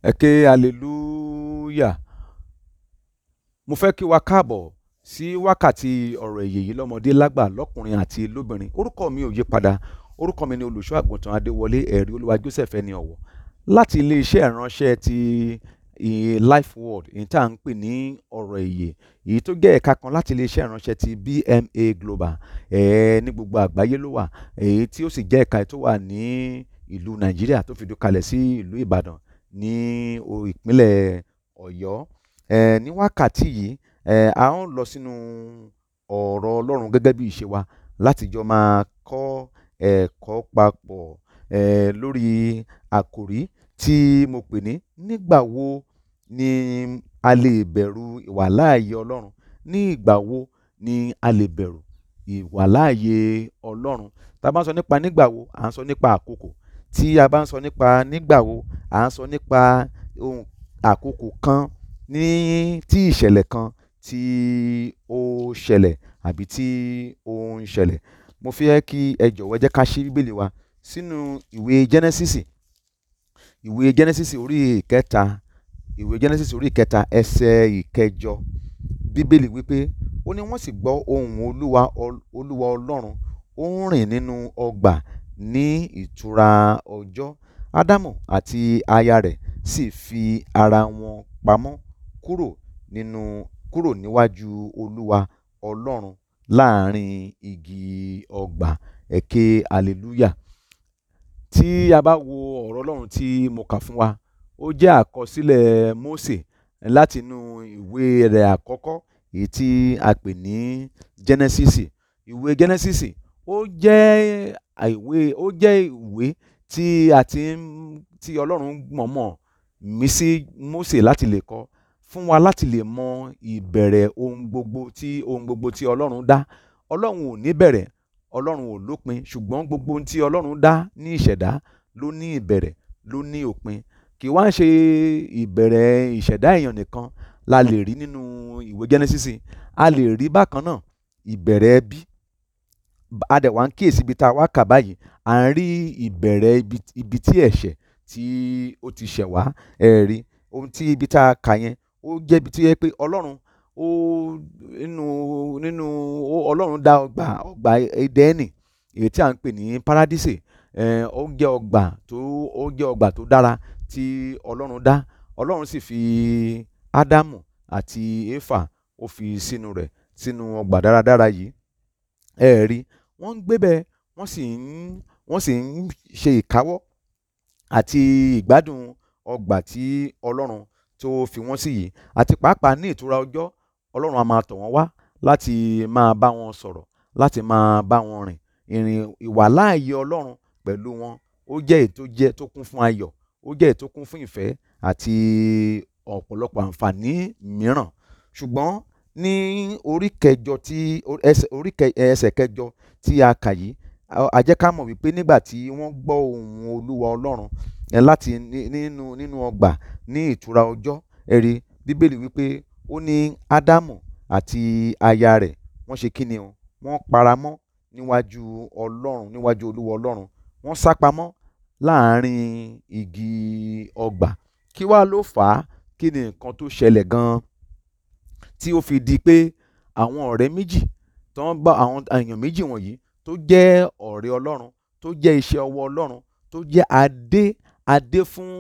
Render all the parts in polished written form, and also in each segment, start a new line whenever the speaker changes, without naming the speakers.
Ẹ ké hallelujah. Mo fẹ́ kí wa káàbọ̀ sí wákàtí ọ̀rọ̀ ìyè yìí lọ́mọdé lágbà lọ́kùnrin àti lóbìnrin. Orúkọ mi ò yí padà. Orúkọ mi ni olùṣọ́ àgùntàn Adéwọlé ẹ̀rí olúwa Joseph ẹni ọ̀wọ̀ láti iléeṣẹ́ ìránṣẹ́ ti Life Word èyí tí à ń pè ní ọ̀rọ̀ ìyè, èyí tó jẹ́ ẹ̀ka kan láti iléeṣẹ́ ìránṣẹ́ ti BMA Global ní gbogbo àgbáyé ló wà, èyí tí ó sì jẹ́ ẹ̀ka tó wà ní ìlú Nàìjíríà tó fìdí kalẹ̀ sí ìlú Ìbàdàn ní ìpínlẹ̀ Ọ̀yọ́. Ní wákàtí yìí a ó lọ sínú ọ̀rọ̀ Ọlọ́run gẹ́gẹ́ bí ìṣe wa láti jọ máa kọ́ ẹ̀kọ́ papọ̀ lórí àkòrí tí mo pè ní nígbà wo ni a lè bẹ̀rù ìwàláàyè Ọlọ́run. Ní ìgbà wo ni a lè bẹ̀rù ìwàláàyè Ọlọ́run? Tá a bá ń sọ nípa nígbà wo, à ń sọ nípa àkókò. Tí a bá ń sọ nípa nígbà wo, à ń sọ nípa ohun àkókò kan tí ìṣẹ̀lẹ̀ kan tí ó ṣẹlẹ̀ àbí tí ó ń ṣẹlẹ̀. Mo fẹ́ kí ẹ jọ̀wọ́ jẹ́ ká ṣí bíbélì wa sínú ìwé Genesis orí ìkẹta ẹsẹ̀ ìkẹjọ. Bíbélì wípé ó ní wọ́n sì gbọ́ ohùn Olúwa Ọlọ́run ó ń rìn nínú ọgbà ní ìtura ọjọ́. Ádámù àti aya rẹ̀ sì fi ara wọn pamọ́ kúrò níwájú Olúwa Ọlọ́run láàrin igi ọgbà. Ẹ ké hallelujah. Tí a bá wo ọ̀rọ̀ Ọlọ́run tí mo kà fún wa, ó jẹ́ àkọsílẹ̀ Mósè láti inú ìwé rẹ̀ àkọ́kọ́ èyí tí a pè ní Genesis. Ìwé Genesis ó jẹ́ ìwé tí Ọlọ́run mọ̀ọ́mọ̀ mí sí Mósè láti lè kọ fún wa láti lè mọ ìbẹ̀rẹ̀ ohun gbogbo tí Ọlọ́run dá. Ọlọ́run ò ní bẹ̀rẹ̀, Ọlọ́run ò lópin, ṣùgbọ́n gbogbo ohun tí Ọlọ́run dá ní ìṣẹ̀dá ló ní ìbẹ̀rẹ̀, ló ní òpin. Kì í wá ṣe ìbẹ̀rẹ̀ ìṣẹ̀dá èèyàn nìkan la lè rí nínú ìwé Genesis. A lè rí bákan náà ìbẹ̀rẹ̀ ẹbí. A dẹ̀ wá ń kíyèsí ibi tá a wá kà báyìí, à ń rí ìbẹ̀rẹ̀ ibi tí ẹ̀ṣẹ̀ tí ó ti ṣẹ̀ wá. Rí ohun tí ibi tá a kà yẹn ó jẹ́ ibi tí ó yẹ pé Ọlọ́run Ọlọ́run dá ọgbà Édẹ́nì èyí tí à ń pè ní Paradísè. Ó jẹ́ ọgbà tó dára tí Ọlọ́run dá. Ọlọ́run sì fi Ádámù àti Éfà ó fi sínú ọgbà dáradára yìí. Rí wọ́n ń gbé bẹ́ẹ̀, wọ́n sì ń ṣe ìkáwọ́ àti ìgbádùn ọgbà tí Ọlọ́run tó fi wọ́n sí yìí. Àti pàápàá ní ìtura ọjọ́, Ọlọ́run á máa tọ̀ wọ́n wá láti máa bá wọn sọ̀rọ̀, láti máa bá wọn rìn. Ìrìn ìwàláàyè Ọlọ́run pẹ̀lú wọn ó jẹ́ èyí tó kún fún ayọ̀, ó jẹ́ èyí tó kún fún ìfẹ́ àti ọ̀pọ̀lọpọ̀ àǹfààní mìíràn. Ṣùgbọ́n ní ẹsẹ̀ kẹjọ tí a kà yìí, a jẹ́ ká mọ̀ wípé nígbà tí wọ́n gbọ́ ohùn Olúwa Ọlọ́run láti nínú ọgbà ní ìtura ọjọ́, rí Bíbélì wípé ó ní Ádámù àti aya rẹ̀ wọ́n ṣe kíni o, wọ́n paramọ́ níwájú Olúwa Ọlọ́run. Wọ́n sá pamọ́ láàrin igi ọgbà. Kí wá ló fà á? Kí ni nǹkan tó ṣẹlẹ̀ gan-an tí ó fi di pé àwọn ọ̀rẹ́ méjì àwọn èèyàn méjì wọ̀nyí tó jẹ́ ọ̀rẹ́ Ọlọ́run, tó jẹ́ iṣẹ́ ọwọ́ Ọlọ́run, tó jẹ́ adé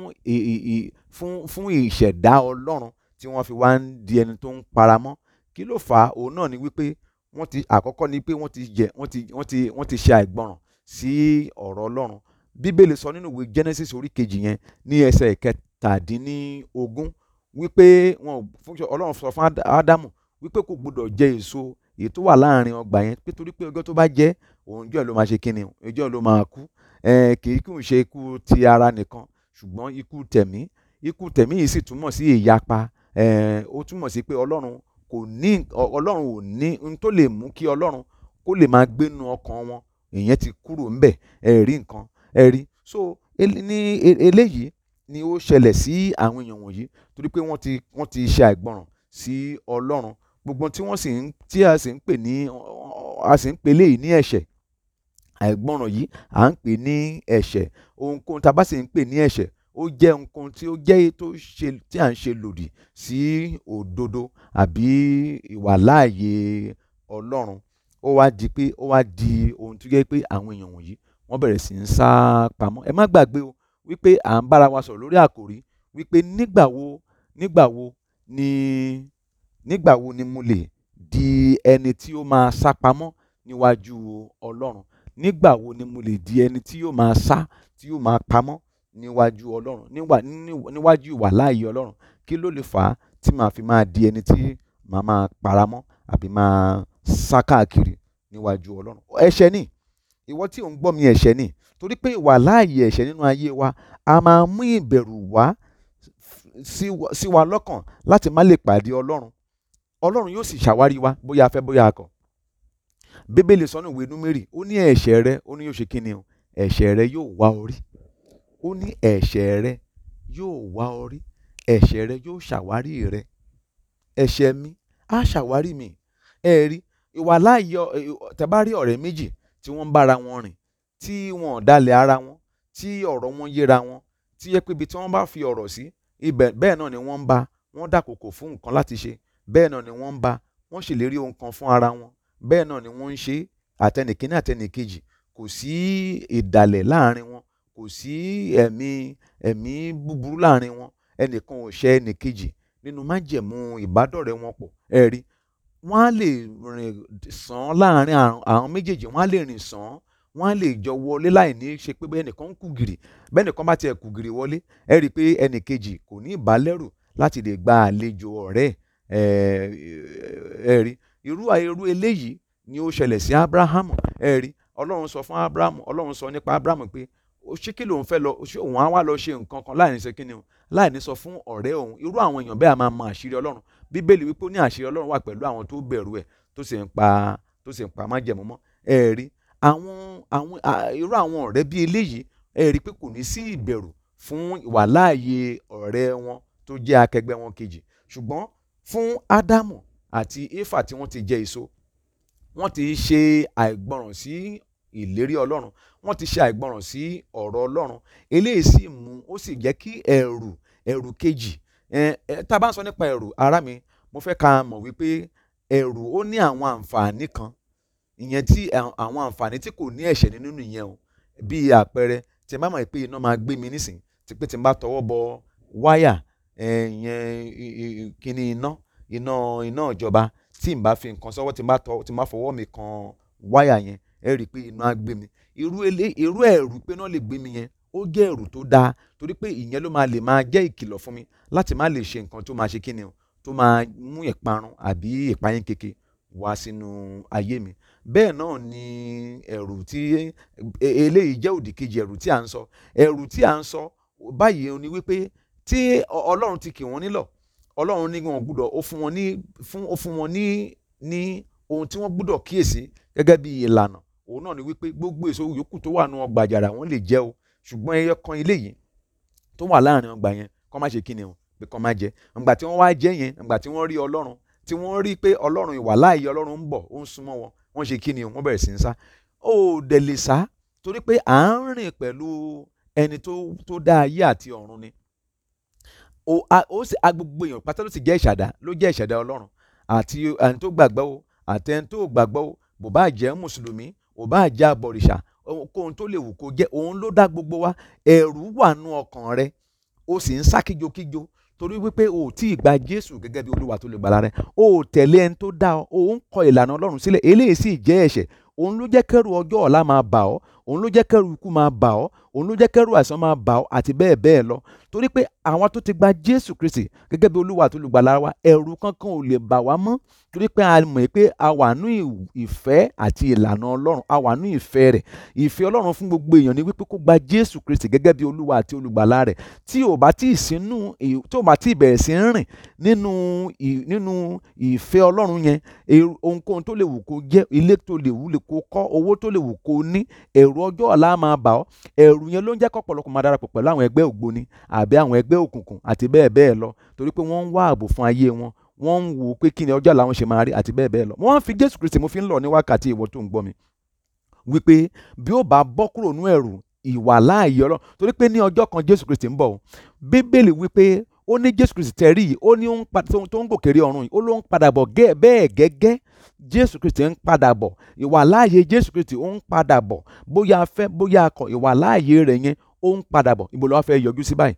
fún ìṣẹ̀dá Ọlọ́run tí wọ́n fi wá ń di ẹni tó ń paramọ́? Kí ló fà á? Òun náà ni wípé àkọ́kọ́ ni pé wọ́n ti ṣe àìgbọràn sí ọ̀rọ̀ Ọlọ́run. Bíbélì sọ nínú ìwé Genesis orí kejì yẹn ní ẹsẹ̀ ìkẹtàdínlógún wípé Ọlọ́run sọ fún Ádámù wípé kò gbọdọ̀ jẹ èso èyí tó wà láàrin ọgbà yẹn, pé torí pé ọjọ́ tó bá jẹ òun jọ́ ló máa ṣe kíni, ọjọ́ ló máa kú. Kì í kún ṣe ikú ti ara nìkan, ṣùgbọ́n ikú tẹ̀mí yìí sì túmọ̀ sí ìyapa. Ó túmọ̀ sí pé Ọlọ́run ò ní ohun tó lè mú kí Ọlọ́run kó lè máa gbénu ọkàn wọn, ìyẹn ti kúrò ńbẹ̀. Rí nǹkan, rí. So ní eléyìí ni ó ṣẹlẹ̀ sí àwọn èèyàn wọ̀nyí torí pé wọ́n ti ṣe àìgbọràn sí Ọlọ́run. Gbogbo tí a sì ń pè léyìí ní ẹ̀ṣẹ̀. Àìgbọràn yìí à ń pè ní ẹ̀ṣẹ̀. Ohunkóhun tá a bá sì ń pè ní ẹ̀ṣẹ̀ ó jẹ́ nǹkan tí ó jẹ́ tí à ń ṣe lòdì sí òdodo àbí ìwàláàyè Ọlọ́run. Ó wá di ohun tó jẹ́ pé àwọn èèyàn wọ̀nyí wọ́n bẹ̀rẹ̀ sí ń sá pamọ́. Ẹ má gbàgbé o wípé à ń bára wa sọ̀rọ̀ lórí àkòrí wípé nígbà wo ni mo lè di ẹni tí ó máa sá pamọ́ níwájú Ọlọ́run? Nígbà wo ni mo lè di ẹni tí yóò máa sá, tí yóò máa pamọ́ níwájú Ọlọ́run, níwájú ìwàláàyè Ọlọ́run? Kí ló lè fà á tí màá fi máa di ẹni tí màá máa paramọ́ àbí máa sá káàkiri níwájú Ọlọ́run? Ẹ̀ṣẹ̀ ni. Ìwọ tí ò ń gbọ́ mi, ẹ̀ṣẹ̀ ni. Torí pé ìwàláàyè ẹ̀ṣẹ̀ nínú ayé wa a máa mú ìbẹ̀rù wá sí wa lọ́kàn láti má lè pàdé Ọlọ́run. Ọlọ́run yóò sì ṣàwárí wa bóyá a fẹ́ bóyá a kọ̀. Bíbélì sọ nínú ìwé Númérì, ó ní ẹ̀ṣẹ̀ rẹ, ó ní yóò ṣe kí ni o? Ẹ̀ṣẹ̀ rẹ yóò wá orí. Ó ní ẹ̀ṣẹ̀ rẹ yóò wá orí, ẹ̀ṣẹ̀ rẹ yóò ṣàwárí rẹ. Ẹ̀ṣẹ̀ mi á ṣàwárí mi. Ẹ rí ìwàláàyè, tẹ́ bá rí ọ̀rẹ́ méjì tí wọ́n ń bára wọn rìn, tí wọn ò dalẹ̀ ara wọn, tí ọ̀rọ̀ wọn yéra wọn, tí yẹ pé ibi tí wọ́n bá fi ọ̀rọ̀ sí ibẹ̀ bẹ́ẹ̀ náà ni wọ́n ń bá, wọ́n dàkòkò fún nǹkan láti ṣe, bẹ́ẹ̀ náà ni wọ́n ń bá, wọ́n ṣèlérí ohun kan fún ara wọn, bẹ́ẹ̀ náà ni wọ́n ń ṣe àtẹnìkíní àtẹnìkejì. Kò sí ìdàlẹ̀ láàrin wọn, kò sí ẹ̀mí búburú láàrin wọn, ẹnìkan ò ṣẹ̀ ẹnìkejì nínú májẹ̀mú ìbádọ́rẹ̀ẹ́ wọn pọ̀. Ẹ rí, wọ́n á lè rìn sàn láàrin àwọn méjèèjì, wọ́n á lè rìn sàn, wọ́n á lè jọ wọlé láì ní ṣe pé bẹ́ẹ̀ nìkan ń kú gìrì, bẹ́ẹ̀ nìkan bá tiẹ̀ kú gìrì wọlé, ẹ rí i pé ẹnìkejì kò ní ìbálẹ́rù láti lè gba àlejò ọ̀rẹ́ ẹ rí. Irú eléyìí ni ó ṣẹlẹ̀ sí Ábúráhámù. Ẹ rí, Ọlọ́run sọ fún Ábúráhámù, Ọlọ́run sọ nípa Ábúráhámù pé ṣé kí lòun fẹ́ lọ, ṣé òun á wá lọ ṣe nǹkan kan láì ní ṣe kí ni o, láì ní sọ fún ọ̀rẹ́ òun. Irú àwọn èèyàn bẹ́ẹ̀ a máa mọ àṣírí Ọlọ́run. Bíbélì wípé ó ní àṣírí Ọlọ́run wà pẹ̀lú àwọn tó bẹ̀rù ẹ̀, tó sì ń pa májẹ̀mú mọ́. Ẹ rí, irú àwọn ọ̀rẹ́ bí eléyìí, ẹ rí pé kò ní sí ìbẹ̀rù fún ìwàláàyè ọ̀rẹ́ wọn tó jẹ́ akẹgbẹ́ wọn kejì. Ṣùgbọ́n fún Ádámù àti Éfà tí wọ́n ti jẹ èso, wọ́n ti ṣe àìgbọràn sí ìlérí Ọlọ́run, wọ́n ti ṣe àìgbọràn sí ọ̀rọ̀ Ọlọ́run. Eléyìí sì mú, ó sì jẹ́ kí ẹ̀rù kejì, tá a bá ń sọ nípa ẹ̀rù, ará mi, mo fẹ́ ká mọ̀ wípé ẹ̀rù ó ní àwọn àǹfààní kan, ìyẹn tí àwọn àǹfààní tí kò ní ẹ̀ṣẹ̀ nínú ìyẹn o. Bí àpẹẹrẹ, tí n bá mọ̀ pé iná máa gbé mi nísìn, tí pé tí n bá tọwọ́ bọ wáyà, ìyẹn kíní iná ìjọba, tí n bá fi nǹkan sọ́wọ́, tí n bá fọwọ́ mi kan wáyà yẹn, ẹ rí i pé iná á gbé mi. Irú ẹ̀rù pé iná lè gbé mi yẹn, ó jẹ́ ẹ̀rù tó dáa, torí pé ìyẹn ló lè máa jẹ́ ìkìlọ̀ fún mi láti má lè ṣe nǹkan tó máa ṣe kíni o, tó máa mú ìparun àbí ìpayín keke wá sínú ayé mi. Bẹ́ẹ̀ náà ni ẹ̀rù tí eléyìí jẹ́ òdì kejì ẹ̀rù tí à ń sọ. Ẹ̀rù tí à ń sọ báyìí ni wípé tí Ọlọ́run ti kì wọ́n nílọ̀, Ọlọ́run ní wọn gbọ́dọ̀, ó fún wọn ní ohun tí wọ́n gbọ́dọ̀ kíyèsí gẹ́gẹ́ bí ìlànà. Òun náà ni wípé gbogbo èso yòókù tó wà nínú ọgbà àjàrà wọ́n lè jẹ o, ṣùgbọ́n ẹyọ kan eléyìí tó wà láàrin ọgbà yẹn kó má ṣe kíni o, pé kó má jẹ. Ìgbà tí wọ́n wá jẹ yẹn, ìgbà tí wọ́n rí Ọlọ́run, tí wọ́n rí pé Ọlọ́run, ìwàláàyè Ọlọ́run ń bọ̀, ó ń súnmọ́ wọn, wọ́n ṣe kíni o, wọ́n bẹ̀rẹ̀ sí ń sá. Ó dẹ̀ lè sá torí pé à ń rìn pẹ̀lú ẹni tó dá ayé àti ọ̀run ni. Gbogbo èèyàn pátá ló sì jẹ́ ìṣẹ̀dá Ọlọ́run, àti ẹni tó gbàgbọ́ o àti ẹni tó gbàgbọ́ o, bó bá jẹ́ mùsùlùmí, bó bá jẹ́ abọ̀rìṣà, ohun tó lè wù kó jẹ́, òun ló dá gbogbo wa. Ẹ̀rù wà nú ọkàn rẹ, ó sì ń sá kíjokíjo torí wípé o ò tí ì gba Jésù gẹ́gẹ́ bí Olúwa tó lè gbàlà rẹ. O ò tẹ̀lé ẹni tó dá ọ, o ń kọ ìlànà Ọlọ́run sílẹ̀. Eléyìí sì jẹ́ ẹ̀ṣẹ̀. Òun ló jẹ́ kẹ́rù ọjọ́ ọ̀la máa bà ọ́, òun ló jẹ́ kẹ́rù ikú máa bà ọ́, òun ló jẹ́ kẹ́rù àìsàn máa bà ọ́, àti bẹ́ẹ̀ bẹ́ẹ̀ lọ. Torí pé àwọn tó ti gba Jésù Kristi gẹ́gẹ́ bí Olúwa tó lè gbàlà wa, ẹ̀rù kankan ò lè bà wá mọ́, torí pé a mọ̀ pé a wà nú ìfẹ́ àti ìlànà Ọlọ́run, a wà nú ìfẹ́ rẹ̀. Ìfẹ́ Ọlọ́run fún gbogbo èèyàn ni wípé kó gba Jésù Kristi gẹ́gẹ́ bí Olúwa àti olùgbàlà rẹ̀. Tí ò bá tí ì bẹ̀rẹ̀ sí ń rìn nínú ìfẹ́ Ọlọ́run yẹn, ohunkóhun tó lè wù kó jẹ́, ilé tó lè wù kó kọ́, owó tó lè wù kó ní, ẹ̀rù ọjọ́ ọ̀la máa bà ọ́. Ẹ̀rù yẹn ló ń jẹ́ kó ọ̀pọ̀lọpọ̀ máa darapọ̀ pẹ̀lú àwọn ẹgbẹ́ ògbóni àbí àwọn ẹgbẹ́ òkùnkùn àti bẹ́ẹ̀ bẹ́ẹ̀ lọ, torí pé wọ́n ń wá ààbò fún ayé wọn, wọ́n ń wò pé kí ni ọjọ́ ọ̀la wọn ṣe máa rí àti bẹ́ẹ̀ bẹ́ẹ̀ lọ. Wọ́n fi Jésù Kristi, mo fi ń lọ ní wákàtí ìwọ tó ń gbọ́ mi, wípé bí ó bá bọ́ kúrò nú ẹ̀rù ìwàláàyè Ọlọ́run, torí pé ní ọjọ́ kan Jésù Kristi ń bọ̀ o. Bíbélì wípé ó ní Jésù Kristi tẹ̀rí yìí, ó ní tó ń gòkè rí ọ̀run yìí, ó ló ń padà bọ̀ bẹ́ẹ̀ gẹ́gẹ́. Jésù Kristi ń padà bọ̀, ìwàláàyè Jésù Kristi ó ń padà bọ̀, bóyá a fẹ́ bóyá a kọ̀, ìwàláàyè rẹ̀ yẹn ó ń padà bọ̀. Ibo ló wá fẹ́ yọjú sí báyìí?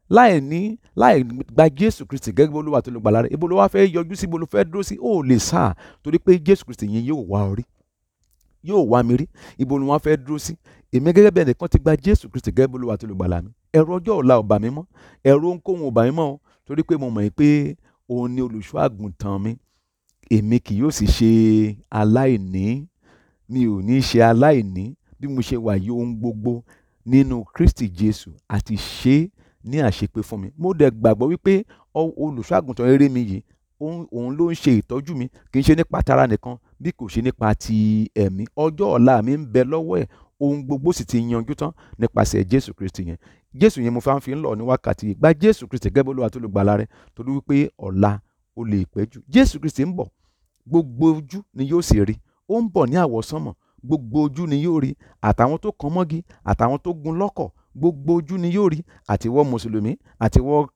láì gba Jésù Kristi gẹ́gẹ́ bí Olúwa tó lè gbàlà rẹ̀, ibo ló wá fẹ́ yọjú sí, ibo ló fẹ́ dúró sí? Ó lè sá, torí pé Jésù Kristi yẹn yóò wá ọ rí, yóò wá mi rí. Ibo ni wọ́n fẹ́ dúró sí? Èmi gẹ́gẹ́ bí ẹnìkan ti gba Jésù Kristi gẹ́gẹ́ bí Olúwa tó lè gbàlà mi. Ẹ̀rù ọjọ́ ọ̀la ò bà mí mọ́, ẹ̀rù ohunkóhun ò bà mí mọ́ o, torí pé mo mọ̀ pé òun ni olùṣọ́ àgùntàn mi. Èmi kì yóò sì ṣe aláìní, mi ò ní ṣe aláìní. Bí mo ṣe wà yìí, ohun gbogbo nínú Kristi Jésù àti ṣe ní àṣepé fún mi. Mo dẹ̀ gbàgbọ́ wípé olùṣọ́ àgùntàn rere mi yìí, òun ló ń ṣe ìtọ́jú mi, kì í ṣe nípa tara nìkan bí kò ṣe nípa ti ẹ̀mí. Ọjọ́ ọ̀la mi ń bẹ lọ́wọ́ ẹ̀, ohun gbogbo sì ti yanjú tán nípasẹ̀ Jésù Kristi yẹn. Jésù yẹn mo fi ń lọ ní wákàtí yìí. Gba Jésù Kristi gẹ́gẹ́ bí Olúwa tó lè gbàlà rẹ, torí wípé ọ̀la ó lè pẹ́ jù. Jésù Kristi ń bọ̀, gbogbo ojú ni yóò sì rí. Ó ń bọ̀ ní àwọsánmọ̀, gbogbo ojú ni yóò rí, àtàwọn tó kan mọ́gi, àtàwọn tó gun lọ́kọ̀, gbogbo ojú ni yóò rí. Àtiwọ́ mùsùlùmí, àtiwọ́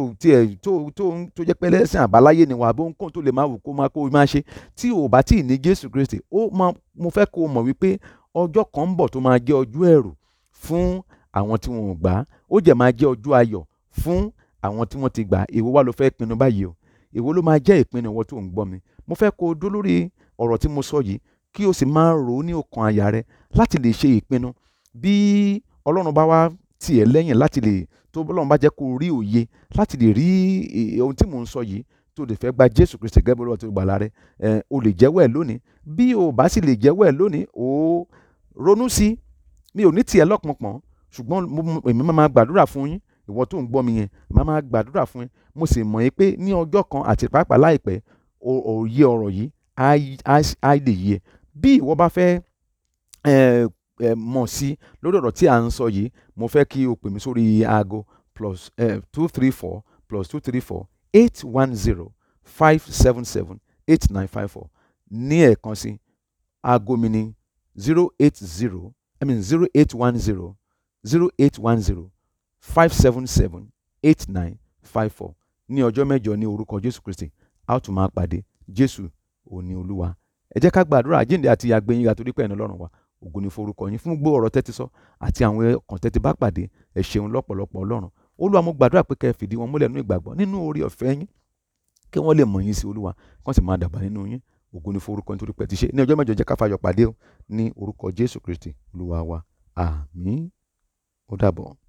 tó jẹ́ pé ẹlẹ́sìn àbáláyé ni wà, bóńkóhun tó lè máa wù kó máa ṣe, tí ò bá tí ì ní Jésù Kristi, mo fẹ́ kó o mọ̀ wípé ọjọ́ kan ń bọ̀ tó máa jẹ́ ọjọ́ ẹ̀rù fún àwọn tí wọn ò gbà á, ó jẹ́ máa jẹ́ ọjọ́ ayọ̀ fún àwọn tí wọ́n ti gbà á. Èwo wá ló fẹ́ pinnu báyìí o? Èwo ló máa jẹ́ ìpinnu ìwọ tó ń gbọ́ mi? Mo fẹ́ kó o dó lórí ọ̀rọ̀ tí mo sọ yìí, kí o sì máa rò ó ní ọkàn àyà rẹ láti lè ṣe ìpinnu. Bí Ọlọ́run bá wá tì ẹ́ lẹ́yìn, tó Ọlọ́run bá jẹ́ kó o rí òye láti lè rí ohun tí mò ń sọ yìí, tó lè fẹ́ gba Jésù Kristi gẹ́gẹ́ bí Olúwa tó lè gbàlà rẹ, o lè jẹ́wọ́ ẹ̀ lónìí. Bí o bá sì lè jẹ́wọ́ ẹ̀ lónìí, o ronú sí i. Mi ò ní tì ẹ́ lọ́pọ̀npọ̀n, ṣùgbọ́n èmi máa gbàdúrà fún yín, ìwọ tó ń gbọ́ mi yẹn, máa gbàdúrà fún yín. Mo sì mọ̀ yín pé ní ọjọ́ kan àti pàápàá láìpẹ́, òye ọ̀rọ̀ yìí á lè yé. Bí ìwọ bá fẹ́ mọ̀ sí lórí ọ̀rọ̀ tí à ń sọ yìí, mo fẹ́ kí o pè mí sórí aago +234 +234 810 577 8954. Ní ẹ̀ẹ̀kan sí, aago mi ni 080 0810 577 8954. Ní ọjọ́ mẹ́jọ ní orúkọ Jésù Kristi, a ó tún máa pàdé. Jésù òun ni Olúwa. Ẹ jẹ́ ká gbàdúrà. Àjíǹde àti àgbéyìn ga, torí pé ẹ̀yin Ọlọ́run wa, ògo ni forúkọ yín fún gbogbo ọ̀rọ̀ tẹ́tí sọ àti àwọn ọkàn tẹ́tí bá pàdé. Ẹ ṣeun lọ́pọ̀lọpọ̀ Ọlọ́run. Olúwa, mo gbàdúrà pé kẹ́ ẹ fìdí wọn múlẹ̀ nínú ìgbàgbọ́, nínú oore ọ̀fẹ́ yín, kí wọ́n lè mọ̀ yín sí Olúwa, kí wọ́n sì máa dàgbà nínú yín. Ògo ni forúkọ yín, torí pé ẹ ti ṣe. Ní ọjọ́ mẹ́jọ jẹ́ ká fayọ̀ pàdé o, ní orúkọ Jésù Kristi Olúwa wa. Àmín. Ó dàbọ̀.